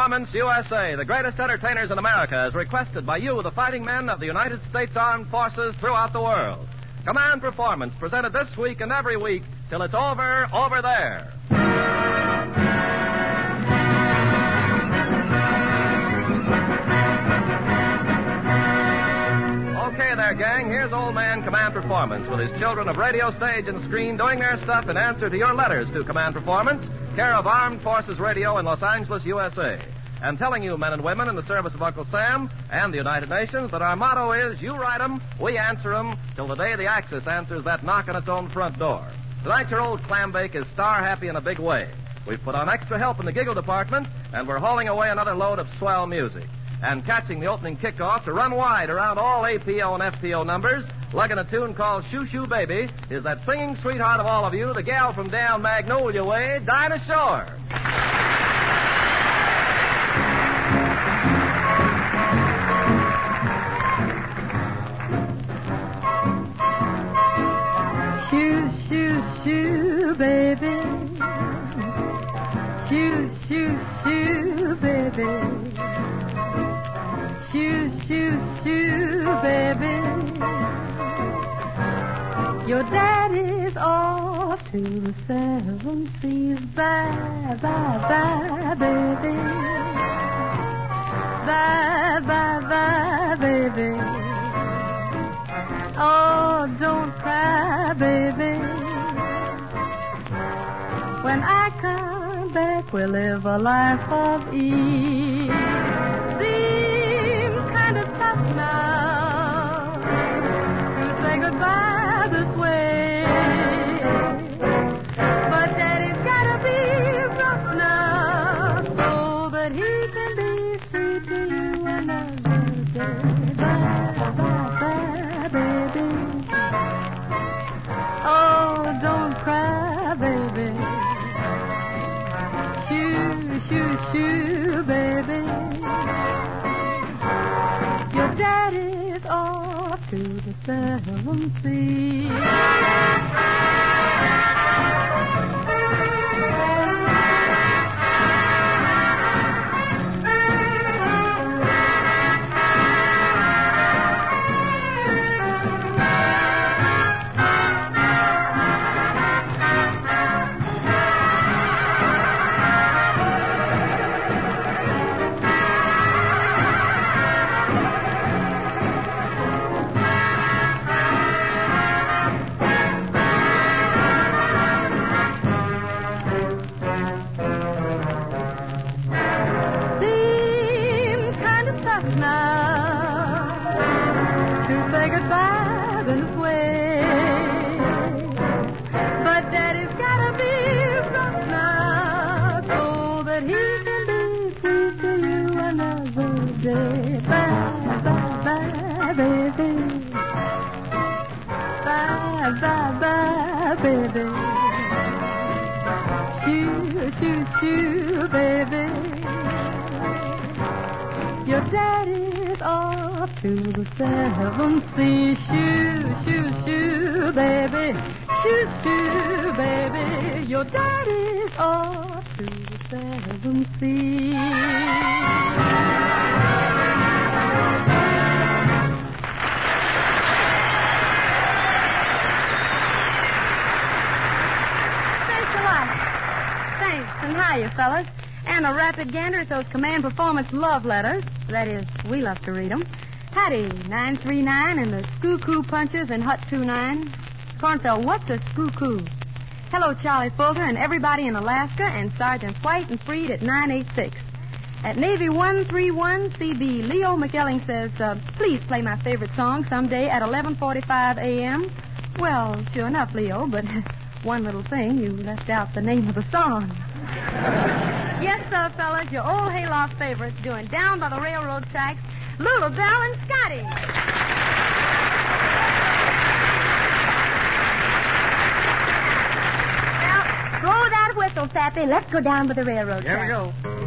Performance USA, the greatest entertainers in America, as requested by you, the fighting men of the United States Armed Forces throughout the world. Command Performance, presented this week and every week till it's over there. Okay there, gang. Here's Old Man Command Performance with his children of radio, stage, and screen doing their stuff in answer to your letters to Command Performance, care of Armed Forces Radio in Los Angeles, USA. And telling you, men and women in the service of Uncle Sam and the United Nations, that our motto is, you write 'em, we answer 'em, till the day the Axis answers that knock on its own front door. Tonight, your old clambake is star-happy in a big way. We've put on extra help in the giggle department, and we're hauling away another load of swell music. And catching the opening kickoff to run wide around all APO and FPO numbers, lugging a tune called Shoo Shoo Baby, is that singing sweetheart of all of you, the gal from down Magnolia Way, Dinah Shore. Shoo, shoo, shoo, baby. Shoo, shoo, shoo, baby. Shoo, shoo, shoo, baby. Your daddy's off to the 7 seas. Bye, bye, bye, baby. Bye, bye, bye, baby. Oh, don't cry, baby. When I come back, we'll live a life of ease. Now to say goodbye this way, but Daddy's gotta be rough now so that he can be sweet to you another day. Bye, bye, bye, baby. Oh, don't cry, baby. Shoo, shoo, shoo, baby. Daddy's off to the 7 seas. Your daddy's off to the 7 seas. Shoo, shoo, shoo, baby. Shoo, shoo, baby. Your daddy's off to the 7 seas. Thanks a lot. Thanks, and hiya, fellas. And a rapid gander at those Command Performance love letters. That is, we love to read them. Hattie, 939, and the Skoo-Koo Punchers in Hut 29. Cornfeld, what's a Skoo-Koo? Hello, Charlie Fulger, and everybody in Alaska, and Sergeants White and Freed at 986. At Navy 131, CB Leo McElling says, please play my favorite song someday at 11:45 a.m. Well, sure enough, Leo, but one little thing, you left out the name of the song. Yes, sir, fellas, your old hayloft favorites doing Down by the Railroad Tracks, Lula Bell and Scotty. Now, blow that whistle, Sappy. Let's go down by the railroad tracks. Here we go.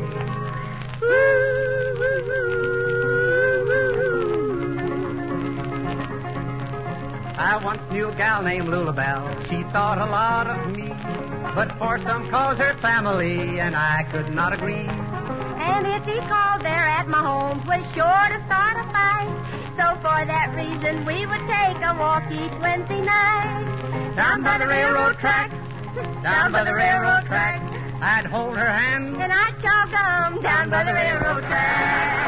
I once knew a gal named Lula Bell. She thought a lot of me, but for some cause her family and I could not agree. And if he called there at my home, 'twas sure to start a fight. So for that reason, we would take a walk each Wednesday night. Down by the railroad track, down by the railroad track, I'd hold her hand, And I'd chow gum down by the railroad track.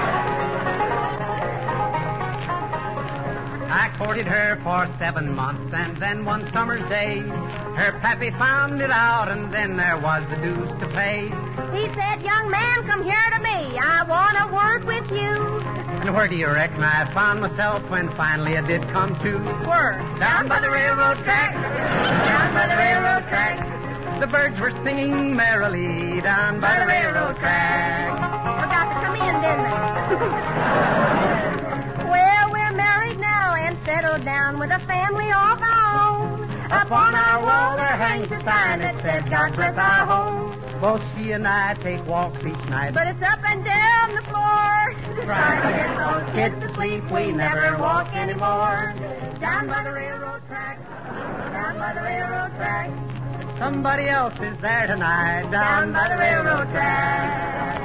I courted her for 7 months, and then one summer's day, her pappy found it out, and then there was the dues to pay. He said, young man, come here to me. I want to work with you. And where do you reckon I found myself when finally it did come to Work. Down by the railroad track, down by the railroad track, the birds were singing merrily down by the railroad track. Forgot to come in, didn't they? Well, we're married now and settled down with a family of our own. Upon our wall there hangs a sign that says, God bless our home. Both she and I take walks each night, But it's up and down the floor. Trying to get those kids to sleep, we never walk anymore. Down by the railroad track, down by the railroad track, somebody else is there tonight down by the railroad track.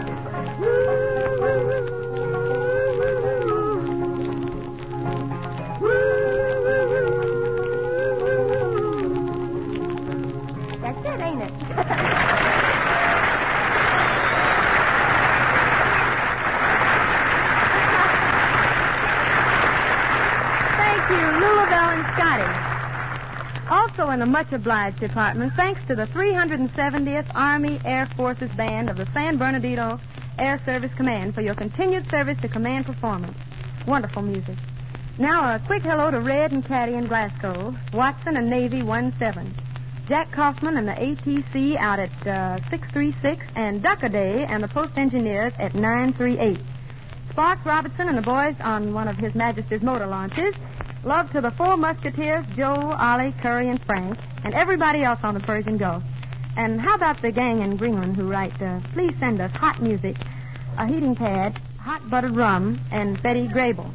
That's it, ain't it? Thank you, Louisville and Scotty. Also in the much obliged department, thanks to the 370th Army Air Forces Band of the San Bernardino Air Service Command for your continued service to command performance. Wonderful music. Now a quick hello to Red and Caddy in Glasgow, Watson and Navy 17, Jack Kaufman and the ATC out at 636, and Duckaday and the post engineers at 938. Sparks Robertson and the boys on one of His Majesty's motor launches. Love to the four Musketeers, Joe, Ollie, Curry, and Frank, and everybody else on the Persian Gulf. And how about the gang in Greenland who write, please send us hot music, a heating pad, hot buttered rum, and Betty Grable.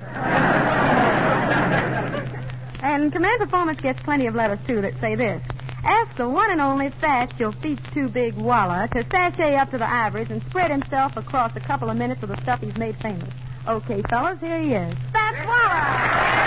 And Command Performance gets plenty of letters, too, that say this. Ask the one and only Thatch, your feet's too big Walla, to sashay up to the ivories and spread himself across a couple of minutes of the stuff he's made famous. Okay, fellas, here he is. Thatch Walla!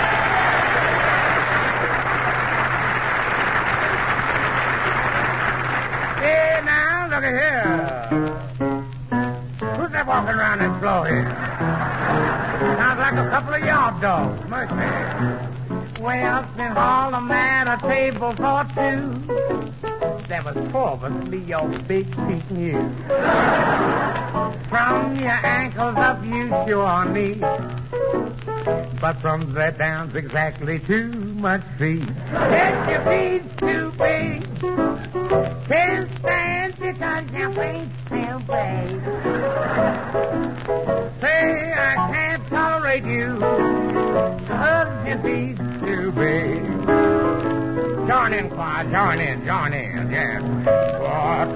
Hey, now, look at here. Who's that walking around this floor here? Sounds like a couple of yard dogs, must be. Well, since all the man a table for two, there was 4 of us, me, your big feet knew. From your ankles up, you sure need. But from that down's exactly too much feet. Get your feet too big. Can't stand because your feet too big. Say I can't tolerate you, 'cause your feet too big. Join in, choir, join in, yeah. What,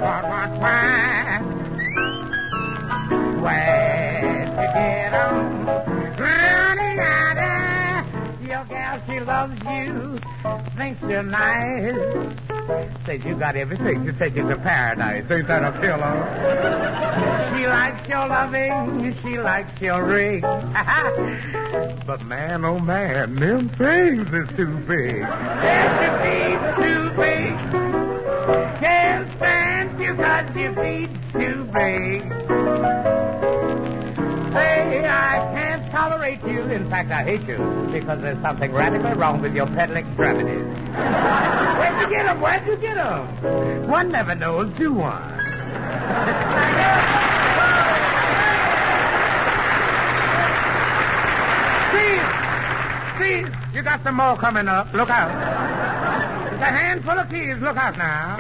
where to get on? Your gal, she loves you, thinks you're nice. Says you got everything to take you to paradise. Ain't that a pillow? She likes your loving, she likes your ring. But man, oh man, them things is too big. Your feet's too big. Can't stand you 'cause your feet's too big. Say I can't tolerate you. In fact, I hate you because there's something radically wrong with your peddling extremities. Where'd you get 'em? Where'd you get 'em? One never knows, do one? Steve, you got some more coming up. Look out. There's a handful of keys. Look out now.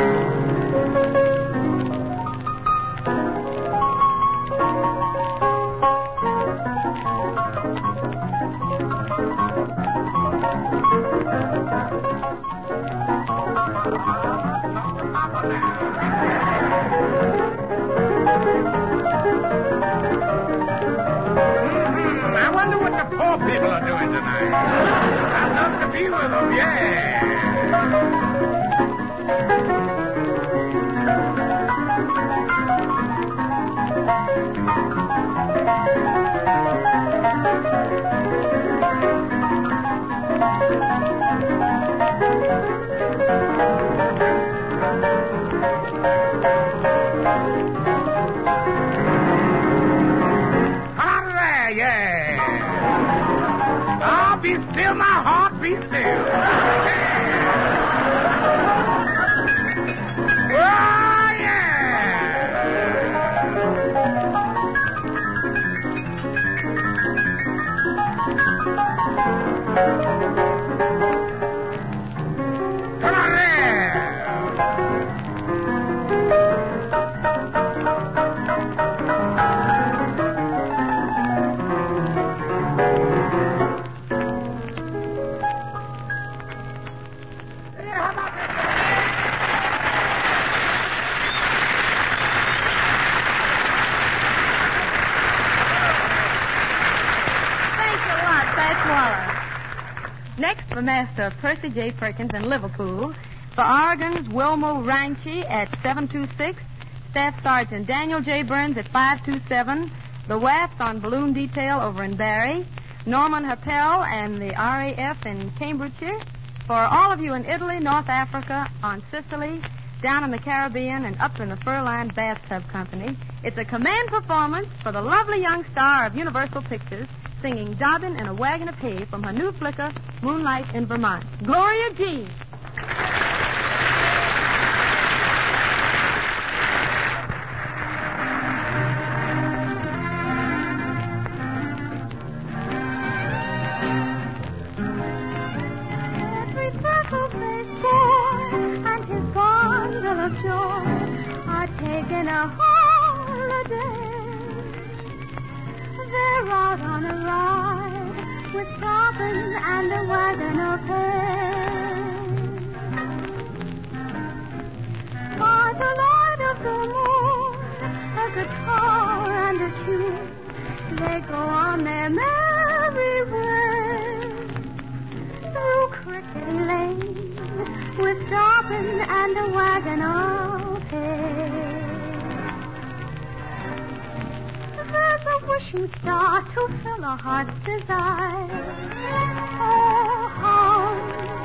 I wonder what the poor people are doing tonight. I'd love to be with them, yeah. be still, my heart be still. Oh, yeah. Come on there. Next, for Master Percy J. Perkins in Liverpool. For organs, Wilmo Ranchi at 726. Staff Sergeant Daniel J. Burns at 527. The wafts on balloon detail over in Barry. Norman Happel and the RAF in Cambridgeshire. For all of you in Italy, North Africa, on Sicily, down in the Caribbean, and up in the Furline Bathtub Company, it's a command performance for the lovely young star of Universal Pictures, singing Dobbin in a Wagon of Hay from her new flicker, Moonlight in Vermont. Gloria Jean. Every freckle-faced boy and his bundle of joy are taking a holiday. They're out on a ride with Dobbin and a wagon of hay. By the light of the moon, a guitar and a tune, they go on their merry way. Through Cricket Lane with Dobbin and a wagon of hay. There's a wishing star to fill a heart's desire. Oh, how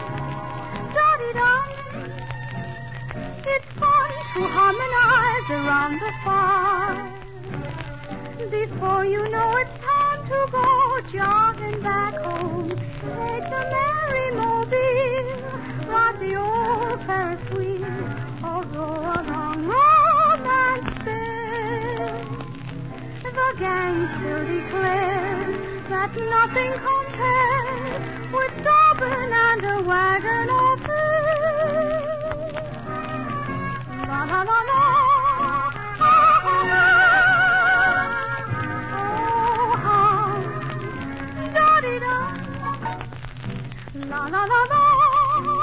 da-dee-da. It's fun to harmonize around the fire. Before you know it's time to go jogging back home, take the merry mobile, ride the old Ferris wheel, or roll along Romance Day. The gang still declares that nothing compares with Dobbin and a wagon of hay. La la la la. La la la la.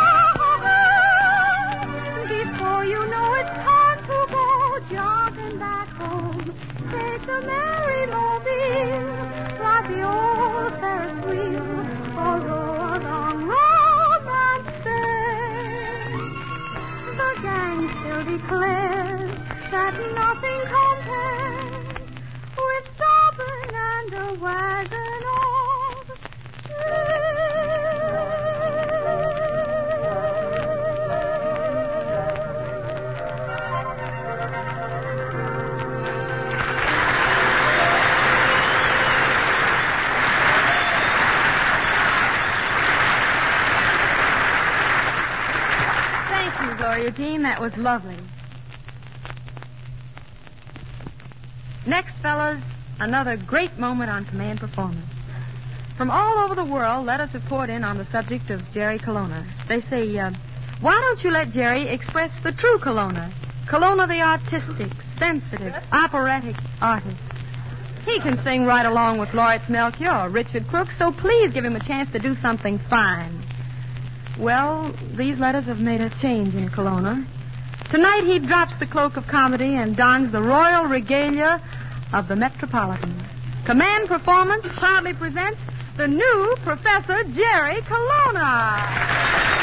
Before you know it's time to go jogging back home, take the merry mobile, ride the old Ferris wheel, or roll along Romance Day. The gang still declares that nothing compares with Dobbin and a wagon of hay. Gloria Jean, that was lovely. Next, fellas, another great moment on Command Performance. From all over the world, letters have poured in on the subject of Jerry Colonna. They say, why don't you let Jerry express the true Colonna? Colonna the artistic, sensitive, operatic artist. He can sing right along with Lawrence Melchior or Richard Crook, so please give him a chance to do something fine. Well, these letters have made a change in Colonna. Tonight he drops the cloak of comedy and dons the royal regalia of the Metropolitan. Command Performance proudly presents the new Professor Jerry Colonna.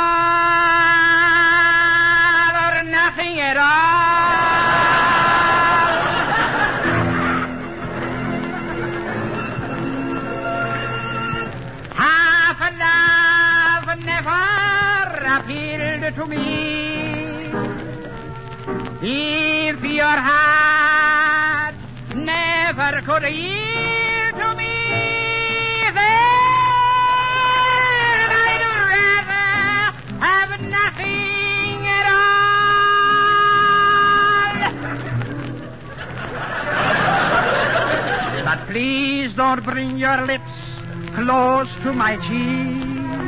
Nothing at all. dear to me. If your heart never could yield to me, then I'd rather have nothing at all. But please don't bring your lips close to my cheek.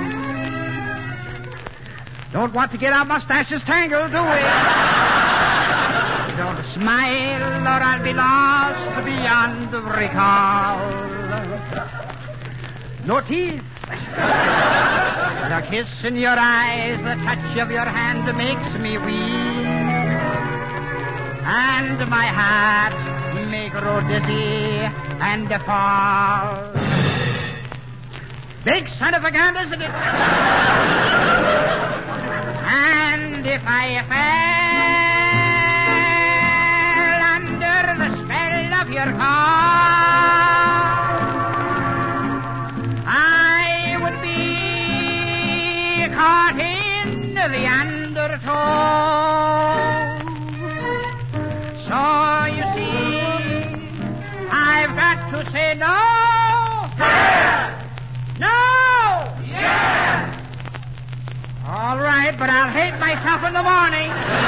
Don't want to get our mustaches tangled, do we? Don't smile or I'll be lost beyond recall. No teeth. The kiss in your eyes, the touch of your hand makes me weak. And my heart may grow dizzy and fall. Big son of a gun, isn't it? And if I fell under the spell of your call, I would be caught in the undertow. So you see, I've got to say no. No! Yes! All right, but I'll hate myself in the morning.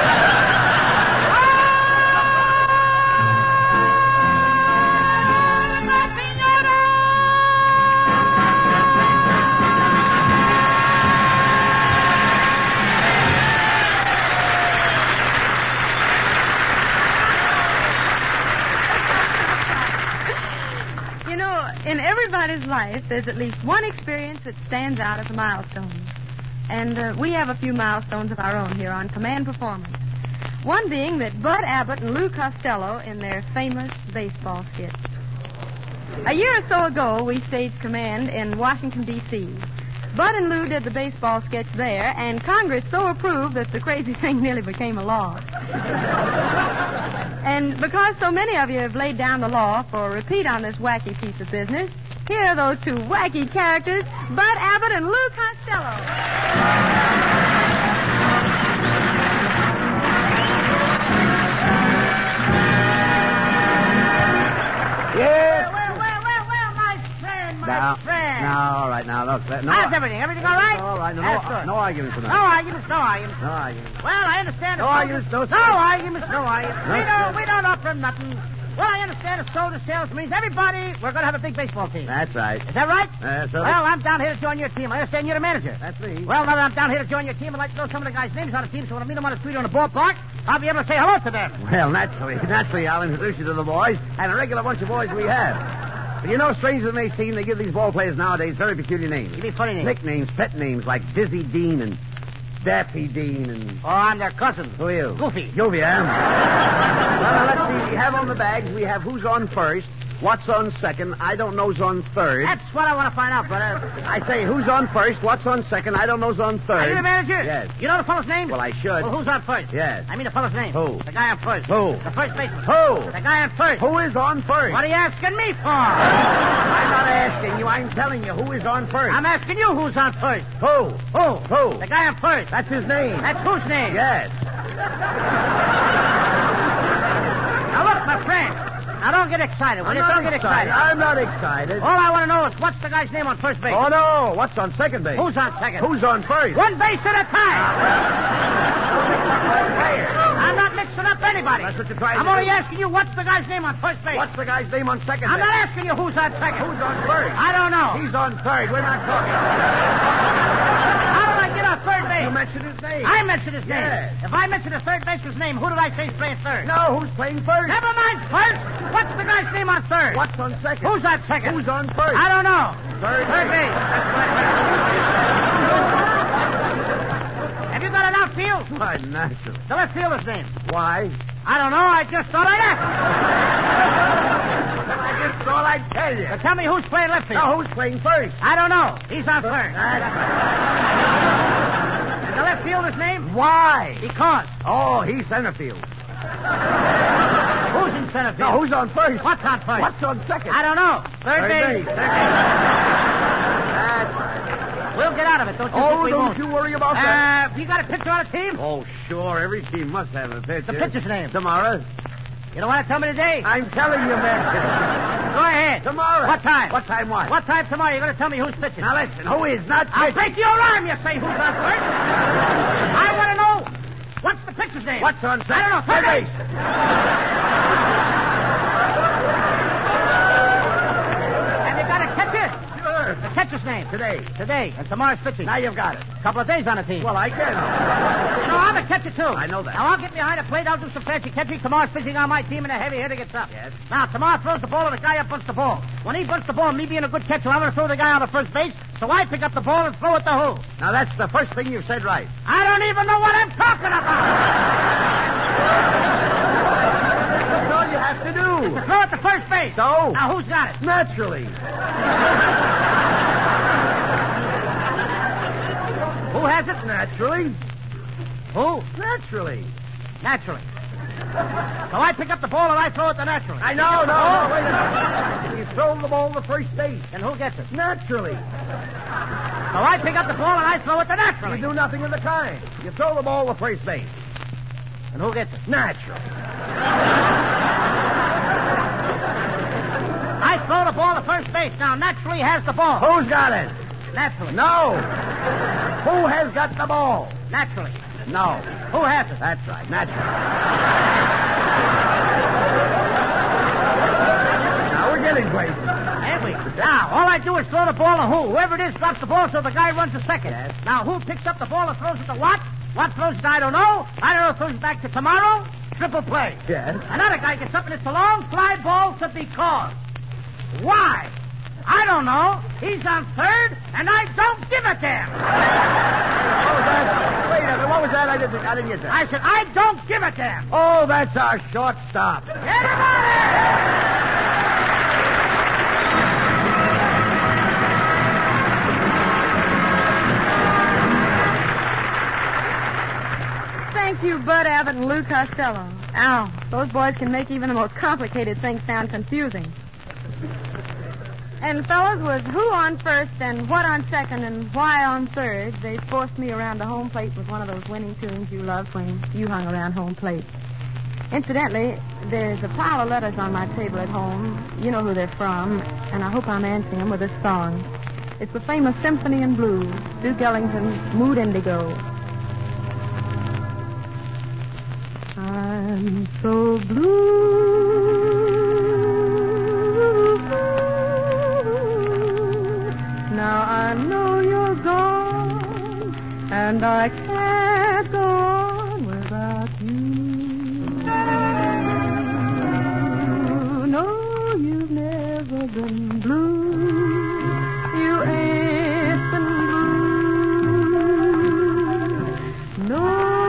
In everybody's life, there's at least one experience that stands out as a milestone. And we have a few milestones of our own here on Command Performance. One being that Bud Abbott and Lou Costello in their famous baseball skit. A year or so ago, we staged Command in Washington, D.C. Bud and Lou did the baseball sketch there, and Congress so approved that the crazy thing nearly became a law. And because so many of you have laid down the law for a repeat on this wacky piece of business, here are those two wacky characters, Bud Abbott and Lou Costello. Yes. Well, my friend. No, all right, now, look. No, how's everything? Everything all right? All right. No arguments tonight. No arguments. No arguments. Well, I understand. No arguments. No arguments. We don't offer nothing. Well, I understand a soda sales means everybody, we're going to have a big baseball team. That's right. Is that right? So well, I'm down here to join your team. I understand you're the manager. That's me. Well, now that I'm down here to join your team, I'd like to know some of the guys' names on the team, so when I meet them on the street or on the ballpark, I'll be able to say hello to them. Well, naturally, I'll introduce you to the boys, and a regular bunch of boys we have. But you know, strange as it may seem, they give these ball players nowadays very peculiar names. You mean funny names? Nicknames, pet names, like Dizzy Dean and Daffy Dean and... Oh, I'm their cousin. Who are you? Goofy. Goofy, Well, now, let's see. We have on the bags, we have who's on first, what's on second, I don't know's on third. That's what I want to find out, brother. I say, who's on first, what's on second, I don't know's on third. Are you the manager? Yes. You know the fellow's name? Well, I should. Well, who's on first? Yes. I mean the fellow's name. Who? The guy on first. Who? The first baseman. Who? The guy on first. Who is on first? What are you asking me for? I'm not asking you. I'm telling you who is on first. I'm asking you who's on first. Who? Who? Who? The guy on first. That's his name. That's whose name? Yes. Now, look, my friend. Now, don't get excited. Don't get excited. I'm not excited. All I want to know is what's the guy's name on first base? Oh, no. What's on second base? Who's on second? Who's on first? One base at a time. I'm not mixing up anybody. That's what you're trying to I'm only asking you what's the guy's name on first base. What's the guy's name on second I'm base? not asking you who's on second. Who's on first? I don't know. He's on third. We're not talking. How did I get on third base? You mentioned his name. I mentioned his name. Yes. If I mentioned the third baseman's name, who did I say is playing third? No, who's playing first? Never mind first. What's the guy's name on third? What's on second? Who's on second? Who's on first? I don't know. Third base. Have you got an outfield? Why, natural. The left fielder's name. Why? I don't know. I just thought I'd ask. I just thought I'd tell you. But tell me who's playing left field. Now, who's playing first? I don't know. He's on first. The left fielder's name? Why? Because. Oh, he's center field. Who's in center field? Now, who's on first? What's on first? What's on second? I don't know. Third base. That's right. We'll get out of it. Don't you think we don't won't? you worry about that. You got a pitcher on the team? Oh, sure. Every team must have a pitcher. The pitcher's name? Tomorrow. You don't want to tell me today? I'm telling you, man. Go ahead. Tomorrow. What time? What time what? What time tomorrow? You're going to tell me who's pitching. Now, listen. Who is not I'll pitching? break your arm, you say who's on first. I want to know, what's the pitcher's name? What's on second? I don't know. Third base. And you got a catcher? Sure. The catcher's name? Today. And tomorrow's pitching. Now you've got it. A couple of days on the team. Well, I can. No, I'm a catcher, too. I know that. Now, I'll get behind the plate. I'll do some fancy catching. Tomorrow's pitching on my team, and a heavy hitter gets up. Yes. Now, tomorrow throws the ball, and the guy up bunts the ball. When he bunts the ball, me being a good catcher, I'm going to throw the guy on the first base, so I pick up the ball and throw it to who? Now, that's the first thing you've said right. I don't even know what I'm talking about. That's all you have to do. Throw it to first base. So? Now, who's got it? Naturally. Who has it? Naturally. Who? Naturally. Naturally. So I pick up the ball and I throw it to naturally. I know, no, wait a minute. You throw the ball to first base. And who gets it? Naturally. So I pick up the ball and I throw it to naturally. You do nothing of the kind. You throw the ball to first base. And who gets it? Naturally. I throw the ball to first base. Now, naturally has the ball. Who's got it? Naturally. No. Who has got the ball? Naturally. No. Who has it? That's right. Naturally. Now we're getting places. Ain't we? Now, all I do is throw the ball to who? Whoever it is drops the ball so the guy runs to second. Yes. Now, who picks up the ball and throws it to what? What throws it, I don't know. I don't know, throws it back to tomorrow. Triple play. Yes. Another guy gets up and it's a long fly ball to be called. Why? I don't know. He's on third, and I don't give a damn. What was that? Wait a minute. What was that? I didn't get that. I said, I don't give a damn. Oh, that's our shortstop. Get him out Thank you, Bud Abbott and Lou Costello. Ow, those boys can make even the most complicated things sound confusing. And, fellas, was who on first and what on second and why on third, they forced me around the home plate with one of those winning tunes you loved when you hung around home plate. Incidentally, there's a pile of letters on my table at home. You know who they're from, and I hope I'm answering them with this song. It's the famous Symphony in Blues, Duke Ellington's Mood Indigo. I'm so blue. Now I know you're gone, and I can't go on without you. No, you've never been blue. You ain't been blue. No.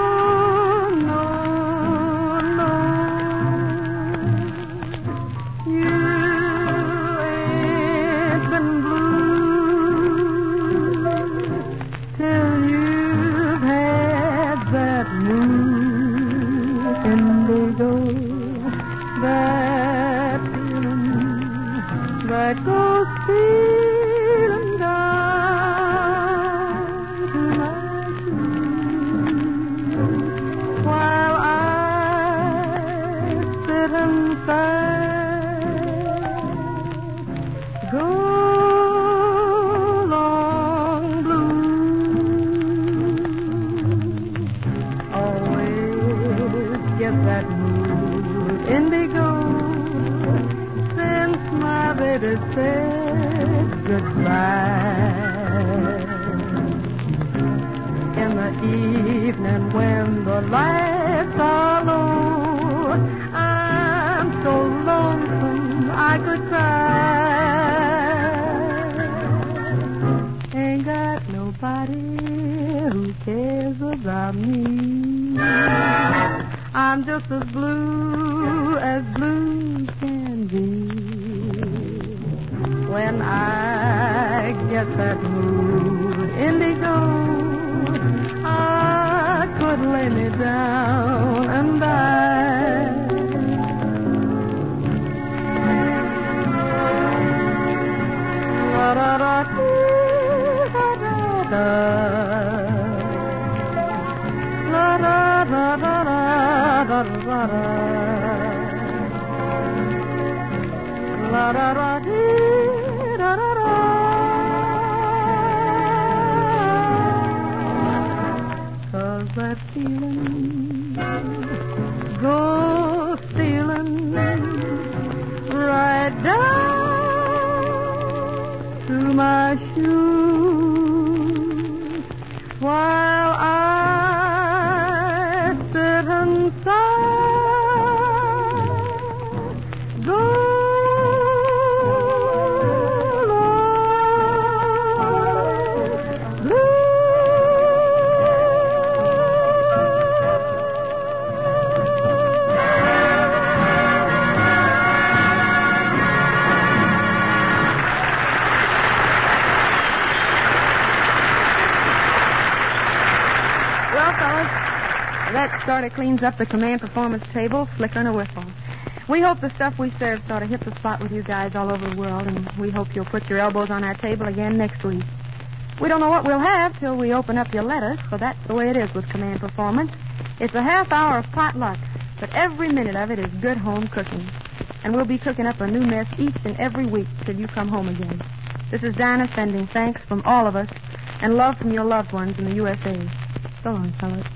I'm just as blue can be. When I get that mood indigo, I could lay me down and die. La da da dee, da da sort of cleans up the command performance table, flickering a whistle. We hope the stuff we serve sort of hits the spot with you guys all over the world, and we hope you'll put your elbows on our table again next week. We don't know what we'll have till we open up your letters, so that's the way it is with command performance. It's a half hour of potluck, but every minute of it is good home cooking. And we'll be cooking up a new mess each and every week till you come home again. This is Dinah sending thanks from all of us and love from your loved ones in the USA. So long, fellas.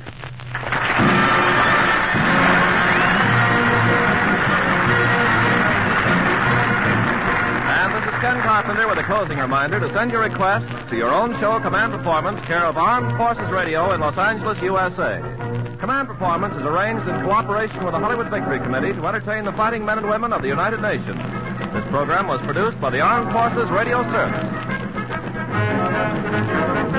And this is Ken Carpenter with a closing reminder to send your requests to your own show, Command Performance, care of Armed Forces Radio in Los Angeles, USA. Command Performance is arranged in cooperation with the Hollywood Victory Committee to entertain the fighting men and women of the United Nations. This program was produced by the Armed Forces Radio Service.